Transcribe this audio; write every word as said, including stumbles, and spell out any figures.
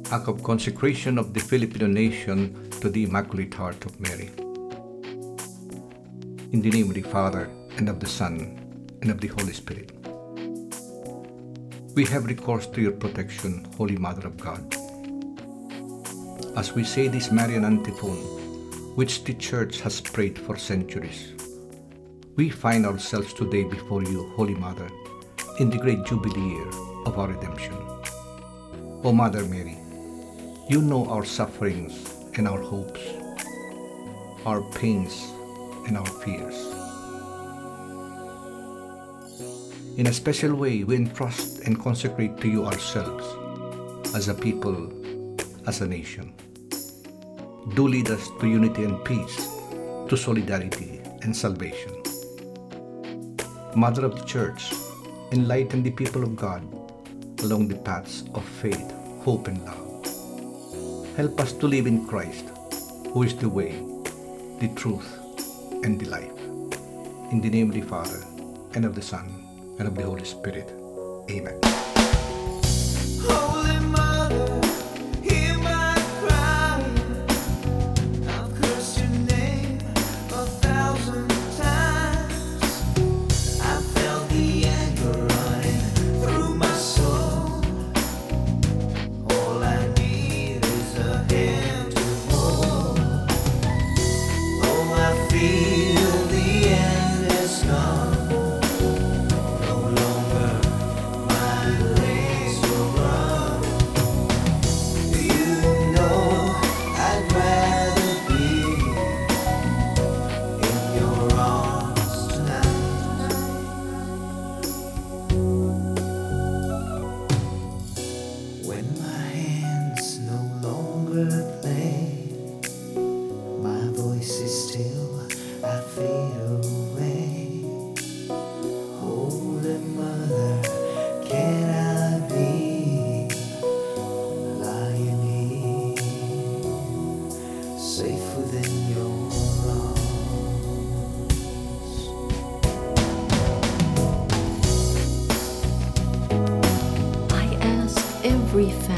Act of consecration of the Filipino nation to the Immaculate Heart of Mary. In the name of the Father, and of the Son, and of the Holy Spirit. We have recourse to your protection, Holy Mother of God. As we say this Marian antiphon, which the Church has prayed for centuries, we find ourselves today before you, Holy Mother, in the great Jubilee year of our redemption. O Mother Mary, you know our sufferings and our hopes, our pains and our fears. In a special way, we entrust and consecrate to you ourselves, as a people, as a nation. Do lead us to unity and peace, to solidarity and salvation. Mother of the Church, enlighten the people of God along the paths of faith, hope, and love. Help us to live in Christ, who is the way, the truth, and the life. In the name of the Father, and of the Son, and of the Holy Spirit. Amen. Holy Mother, hear my cry. I've cursed your name a thousand times. I felt the anger running through my soul. All I need is a hand to hold. Oh, I feel the end has come. Safe within your arms. I ask every family